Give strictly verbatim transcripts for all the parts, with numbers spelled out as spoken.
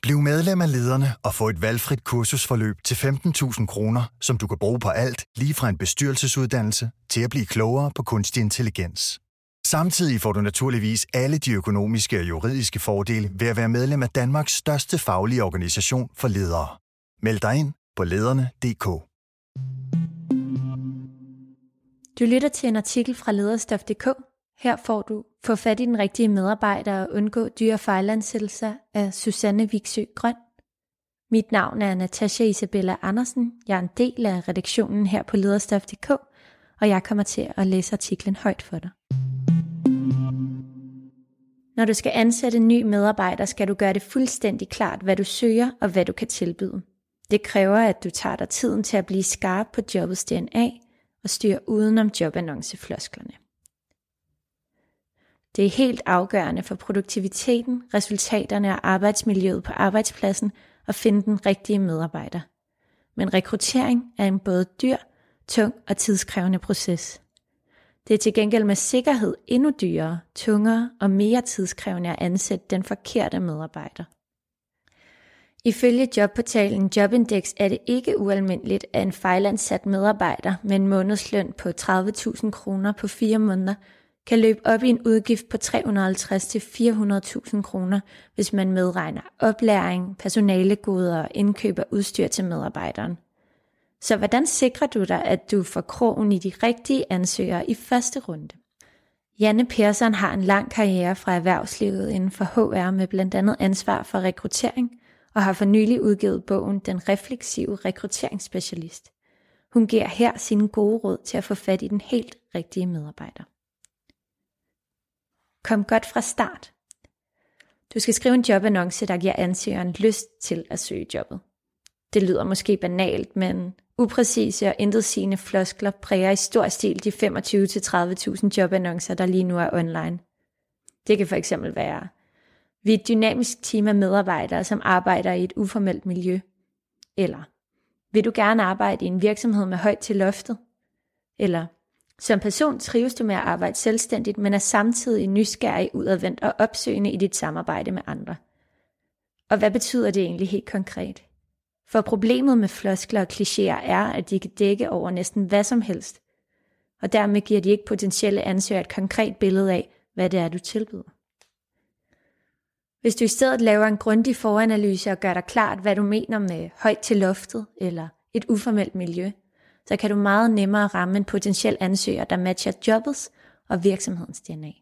Bliv medlem af Lederne og få et valgfrit kursusforløb til femten tusind kroner, som du kan bruge på alt, lige fra en bestyrelsesuddannelse til at blive klogere på kunstig intelligens. Samtidig får du naturligvis alle de økonomiske og juridiske fordele ved at være medlem af Danmarks største faglige organisation for ledere. Meld dig ind på lederne punktum d k. Du lytter til en artikel fra lederstof punktum d k. Her får du få fat i den rigtige medarbejder og undgå dyre fejlansættelser af Susanne Viksø Grøn. Mit navn er Natasha Isabella Andersen. Jeg er en del af redaktionen her på lederstof punktum d k, og jeg kommer til at læse artiklen højt for dig. Når du skal ansætte en ny medarbejder, skal du gøre det fuldstændig klart, hvad du søger og hvad du kan tilbyde. Det kræver, at du tager dig tiden til at blive skarp på jobbets D N A og styre udenom jobannonceflosklerne. Det er helt afgørende for produktiviteten, resultaterne og arbejdsmiljøet på arbejdspladsen at finde den rigtige medarbejder. Men rekruttering er en både dyr, tung og tidskrævende proces. Det er til gengæld med sikkerhed endnu dyrere, tungere og mere tidskrævende at ansætte den forkerte medarbejder. Ifølge jobportalen Jobindex er det ikke ualmindeligt, at en fejlansat medarbejder med en månedsløn på tredive tusind kroner på fire måneder kan løbe op i en udgift på tre hundrede og halvtreds til fire hundrede tusind kroner, hvis man medregner oplæring, personalegoder og indkøb af udstyr til medarbejderen. Så hvordan sikrer du dig, at du får krogen i de rigtige ansøgere i første runde? Janne Persson har en lang karriere fra erhvervslivet inden for H R med blandt andet ansvar for rekruttering, og har for nylig udgivet bogen Den refleksive rekrutteringsspecialist. Hun giver her sine gode råd til at få fat i den helt rigtige medarbejder. Kom godt fra start. Du skal skrive en jobannonce, der giver ansøgeren lyst til at søge jobbet. Det lyder måske banalt, men upræcise og intetsigende floskler præger i stor stil de femogtyve til tredive tusind jobannoncer, der lige nu er online. Det kan for eksempel være: vi er et dynamisk team af medarbejdere, som arbejder i et uformelt miljø. Eller: vil du gerne arbejde i en virksomhed med højt til loftet? Eller: som person trives du med at arbejde selvstændigt, men er samtidig nysgerrig, udadvendt og opsøgende i dit samarbejde med andre. Og hvad betyder det egentlig helt konkret? For problemet med floskler og klichéer er, at de kan dække over næsten hvad som helst, og dermed giver de ikke potentielle ansøgere et konkret billede af, hvad det er, du tilbyder. Hvis du i stedet laver en grundig foranalyse og gør dig klart, hvad du mener med højt til loftet eller et uformelt miljø, så kan du meget nemmere ramme en potentiel ansøger, der matcher jobbets og virksomhedens D N A.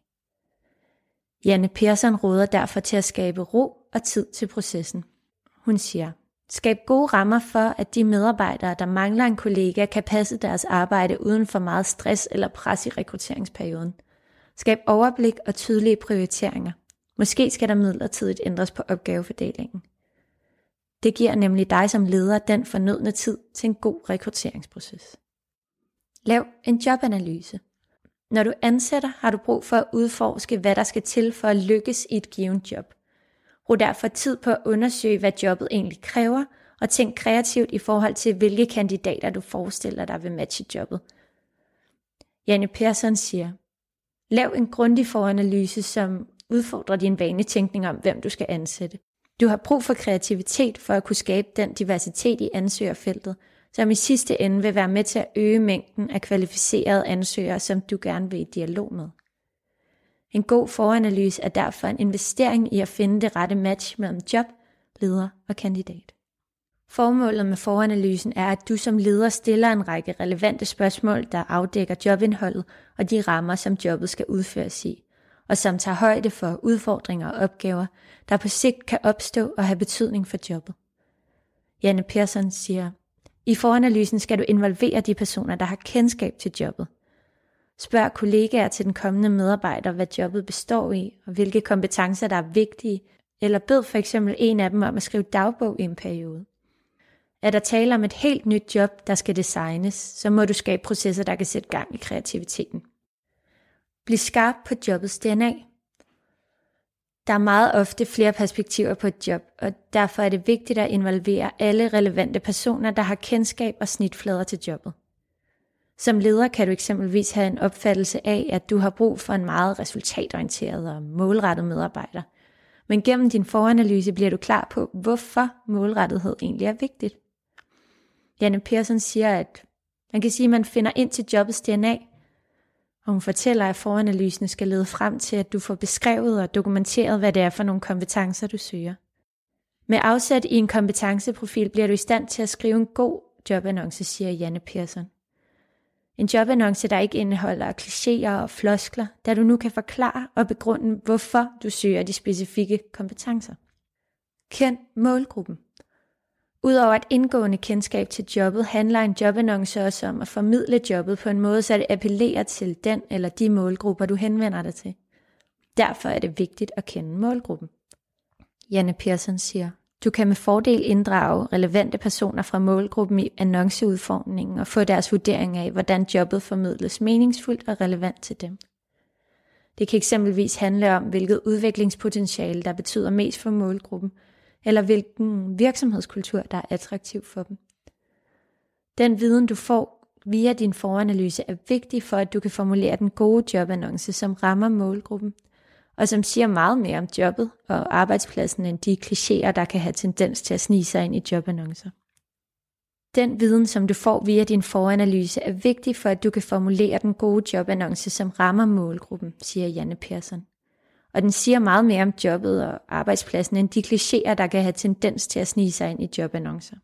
Janne Persson råder derfor til at skabe ro og tid til processen. Hun siger: skab gode rammer for, at de medarbejdere, der mangler en kollega, kan passe deres arbejde uden for meget stress eller pres i rekrutteringsperioden. Skab overblik og tydelige prioriteringer. Måske skal der midlertidigt ændres på opgavefordelingen. Det giver nemlig dig som leder den fornødne tid til en god rekrutteringsproces. Lav en jobanalyse. Når du ansætter, har du brug for at udforske, hvad der skal til for at lykkes i et givet job. Brug derfor tid på at undersøge, hvad jobbet egentlig kræver, og tænk kreativt i forhold til, hvilke kandidater du forestiller dig vil matche jobbet. Janne Persson siger: lav en grundig foranalyse, som udfordrer din vanetænkning om, hvem du skal ansætte. Du har brug for kreativitet for at kunne skabe den diversitet i ansøgerfeltet, som i sidste ende vil være med til at øge mængden af kvalificerede ansøgere, som du gerne vil i dialog med. En god foranalyse er derfor en investering i at finde det rette match mellem job, leder og kandidat. Formålet med foranalysen er, at du som leder stiller en række relevante spørgsmål, der afdækker jobindholdet og de rammer, som jobbet skal udføres i, og som tager højde for udfordringer og opgaver, der på sigt kan opstå og have betydning for jobbet. Janne Persson siger: i foranalysen skal du involvere de personer, der har kendskab til jobbet. Spørg kollegaer til den kommende medarbejder, hvad jobbet består i, og hvilke kompetencer, der er vigtige, eller bed for eksempel en af dem om at skrive dagbog i en periode. Er der tale om et helt nyt job, der skal designes, så må du skabe processer, der kan sætte gang i kreativiteten. Bliv skarp på jobbets D N A. Der er meget ofte flere perspektiver på et job, og derfor er det vigtigt at involvere alle relevante personer, der har kendskab og snitflader til jobbet. Som leder kan du eksempelvis have en opfattelse af, at du har brug for en meget resultatorienteret og målrettet medarbejder, Men gennem din foranalyse bliver du klar på, hvorfor målrettethed egentlig er vigtigt. Janne Persson siger, at man kan sige, at man finder ind til jobbets D N A, og hun fortæller, at foranalysen skal lede frem til, at du får beskrevet og dokumenteret, hvad det er for nogle kompetencer, du søger. Med afsæt i en kompetenceprofil bliver du i stand til at skrive en god jobannonce, siger Janne Persson. En jobannonce, der ikke indeholder klichéer og floskler, da du nu kan forklare og begrunde, hvorfor du søger de specifikke kompetencer. Kend målgruppen. Udover et indgående kendskab til jobbet, handler en jobannonce også om at formidle jobbet på en måde, så det appellerer til den eller de målgrupper, du henvender dig til. Derfor er det vigtigt at kende målgruppen. Janne Persson siger, du kan med fordel inddrage relevante personer fra målgruppen i annonceudformningen og få deres vurdering af, hvordan jobbet formidles meningsfuldt og relevant til dem. Det kan eksempelvis handle om, hvilket udviklingspotentiale, der betyder mest for målgruppen, eller hvilken virksomhedskultur, der er attraktiv for dem. Den viden, du får via din foranalyse, er vigtig for, at du kan formulere den gode jobannonce, som rammer målgruppen, og som siger meget mere om jobbet og arbejdspladsen end de klichéer, der kan have tendens til at snige sig ind i jobannoncer. Den viden, som du får via din foranalyse, er vigtig for, at du kan formulere den gode jobannonce, som rammer målgruppen, siger Janne Persson. Og den siger meget mere om jobbet og arbejdspladsen end de klichéer, der kan have tendens til at snige sig ind i jobannoncer.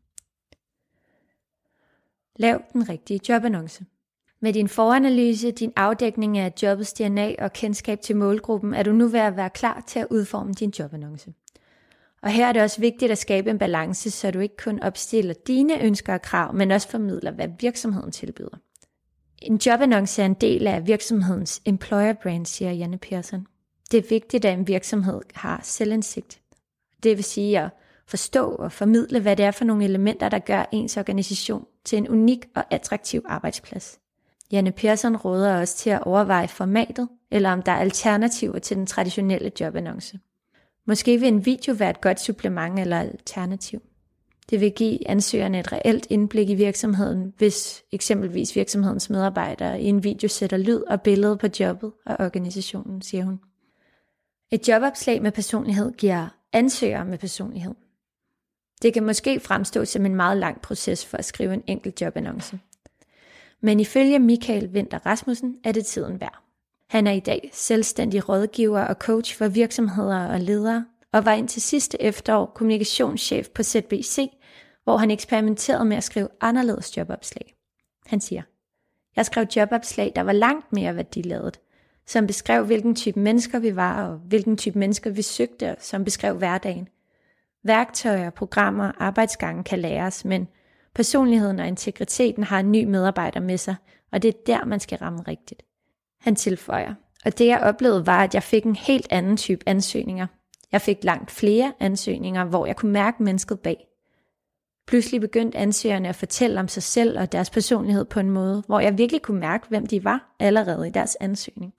Lav den rigtige jobannonce. Med din foranalyse, din afdækning af jobbets D N A og kendskab til målgruppen, er du nu ved at være klar til at udforme din jobannonce. Og her er det også vigtigt at skabe en balance, så du ikke kun opstiller dine ønsker og krav, men også formidler, hvad virksomheden tilbyder. En jobannonce er en del af virksomhedens employer brand, siger Janne Persson. Det er vigtigt, at en virksomhed har selvindsigt. Det vil sige at forstå og formidle, hvad det er for nogle elementer, der gør ens organisation til en unik og attraktiv arbejdsplads. Janne Persson råder også til at overveje formatet, eller om der er alternativer til den traditionelle jobannonce. Måske vil en video være et godt supplement eller alternativ. Det vil give ansøgerne et reelt indblik i virksomheden, hvis eksempelvis virksomhedens medarbejdere i en video sætter lyd og billede på jobbet og organisationen, siger hun. Et jobopslag med personlighed giver ansøgere med personlighed. Det kan måske fremstå som en meget lang proces for at skrive en enkelt jobannonce. Men ifølge Michael Winther Rasmussen er det tiden værd. Han er i dag selvstændig rådgiver og coach for virksomheder og ledere, og var indtil sidste efterår kommunikationschef på Z B C, hvor han eksperimenterede med at skrive anderledes jobopslag. Han siger, jeg skrev jobopslag, der var langt mere værdiladet, som beskrev, hvilken type mennesker vi var, og hvilken type mennesker vi søgte, som beskrev hverdagen. Værktøjer, programmer, arbejdsgange kan læres, men personligheden og integriteten har en ny medarbejder med sig, og det er der, man skal ramme rigtigt. Han tilføjer, og det jeg oplevede var, at jeg fik en helt anden type ansøgninger. Jeg fik langt flere ansøgninger, hvor jeg kunne mærke mennesket bag. Pludselig begyndte ansøgerne at fortælle om sig selv og deres personlighed på en måde, hvor jeg virkelig kunne mærke, hvem de var allerede i deres ansøgning.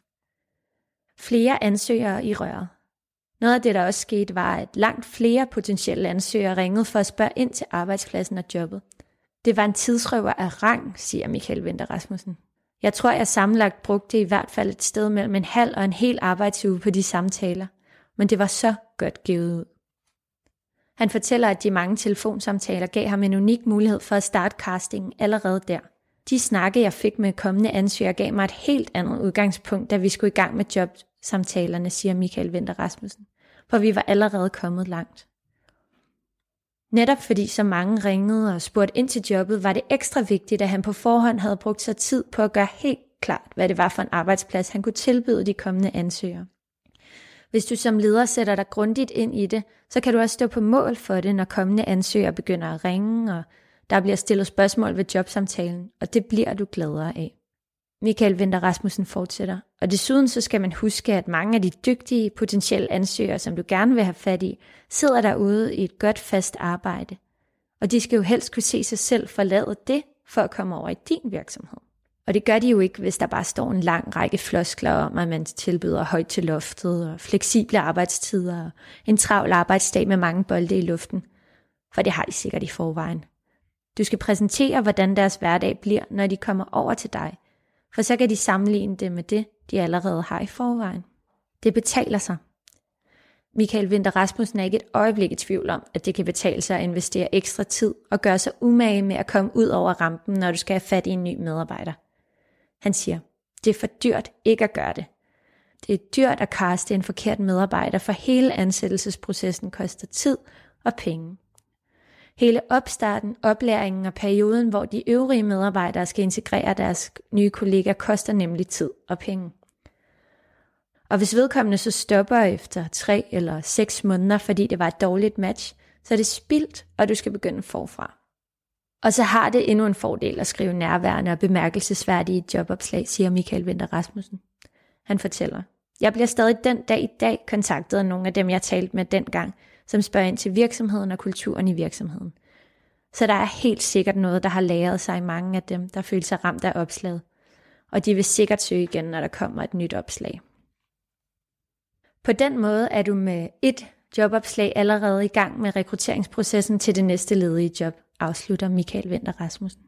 Flere ansøgere i røret. Noget af det, der også skete, var, at langt flere potentielle ansøgere ringede for at spørge ind til arbejdspladsen og jobbet. Det var en tidsrøver af rang, siger Michael Winther Rasmussen. Jeg tror, jeg sammenlagt brugte i hvert fald et sted mellem en halv og en hel arbejdsuge på de samtaler, men det var så godt givet ud. Han fortæller, at de mange telefonsamtaler gav ham en unik mulighed for at starte castingen allerede der. De snakke, jeg fik med kommende ansøgere, gav mig et helt andet udgangspunkt, da vi skulle i gang med jobsamtalerne, siger Michael Winther Rasmussen, for vi var allerede kommet langt. Netop fordi så mange ringede og spurgte ind til jobbet, var det ekstra vigtigt, at han på forhånd havde brugt sig tid på at gøre helt klart, hvad det var for en arbejdsplads, han kunne tilbyde de kommende ansøgere. Hvis du som leder sætter dig grundigt ind i det, så kan du også stå på mål for det, når kommende ansøgere begynder at ringe, og der bliver stillet spørgsmål ved jobsamtalen, og det bliver du gladere af. Michael Winther Rasmussen fortsætter, og desuden så skal man huske, at mange af de dygtige potentielle ansøgere, som du gerne vil have fat i, sidder derude i et godt fast arbejde. Og de skal jo helst kunne se sig selv forlade det, for at komme over i din virksomhed. Og det gør de jo ikke, hvis der bare står en lang række floskler om, at man tilbyder højt til loftet, og fleksible arbejdstider, og en travl arbejdsdag med mange bolde i luften. For det har de sikkert i forvejen. Du skal præsentere, hvordan deres hverdag bliver, når de kommer over til dig. For så kan de sammenligne det med det, de allerede har i forvejen. Det betaler sig. Michael Winther Rasmussen er ikke et øjeblik i tvivl om, at det kan betale sig at investere ekstra tid og gøre sig umage med at komme ud over rampen, når du skal have fat i en ny medarbejder. Han siger, det er for dyrt ikke at gøre det. Det er dyrt at kaste en forkert medarbejder, for hele ansættelsesprocessen koster tid og penge. Hele opstarten, oplæringen og perioden, hvor de øvrige medarbejdere skal integrere deres nye kollegaer, koster nemlig tid og penge. Og hvis vedkommende så stopper efter tre eller seks måneder, fordi det var et dårligt match, så er det spildt, og du skal begynde forfra. Og så har det endnu en fordel at skrive nærværende og bemærkelsesværdige jobopslag, siger Michael Winther Rasmussen. Han fortæller, jeg bliver stadig den dag i dag kontaktet af nogle af dem, jeg talte med dengang, som spørger ind til virksomheden og kulturen i virksomheden. Så der er helt sikkert noget, der har lagret sig i mange af dem, der føler sig ramt af opslaget. Og de vil sikkert søge igen, når der kommer et nyt opslag. På den måde er du med et jobopslag allerede i gang med rekrutteringsprocessen til det næste ledige job, afslutter Michael Winther Rasmussen.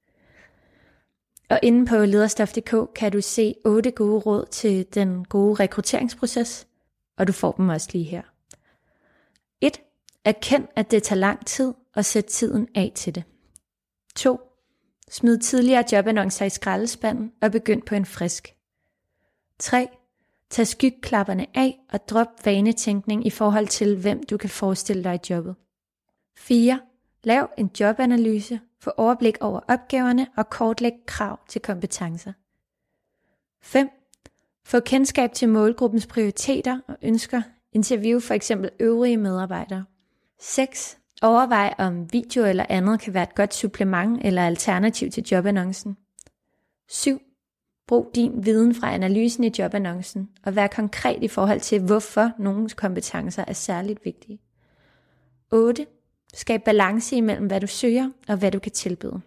Og inde på lederstof punktum d k kan du se otte gode råd til den gode rekrutteringsproces, og du får dem også lige her. et. Erkend, at det tager lang tid, og sæt tiden af til det. to. Smid tidligere jobannoncer i skraldespanden og begynd på en frisk. tre. Tag skygklapperne af og drop vanetænkning i forhold til, hvem du kan forestille dig i jobbet. fire. Lav en jobanalyse, få overblik over opgaverne og kortlæg krav til kompetencer. fem. Få kendskab til målgruppens prioriteter og ønsker. Interview for eksempel øvrige medarbejdere. seks. Overvej om video eller andet kan være et godt supplement eller alternativ til jobannoncen. syv. Brug din viden fra analysen i jobannoncen og vær konkret i forhold til, hvorfor nogens kompetencer er særligt vigtige. otte. Skab balance imellem, hvad du søger og hvad du kan tilbyde.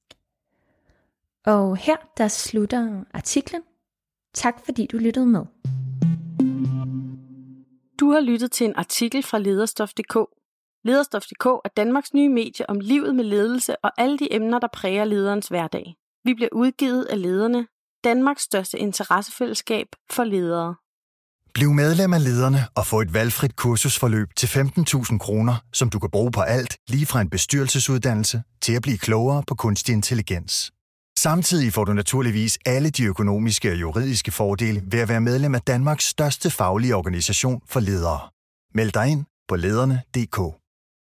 Og her der slutter artiklen. Tak fordi du lyttede med. Du har lyttet til en artikel fra lederstof punktum d k. Lederstof punktum d k er Danmarks nye medie om livet med ledelse og alle de emner, der præger lederens hverdag. Vi bliver udgivet af Lederne, Danmarks største interessefællesskab for ledere. Bliv medlem af Lederne og få et valgfrit kursusforløb til femten tusind kroner, som du kan bruge på alt, lige fra en bestyrelsesuddannelse til at blive klogere på kunstig intelligens. Samtidig får du naturligvis alle de økonomiske og juridiske fordele ved at være medlem af Danmarks største faglige organisation for ledere. Meld dig ind på lederne punktum d k.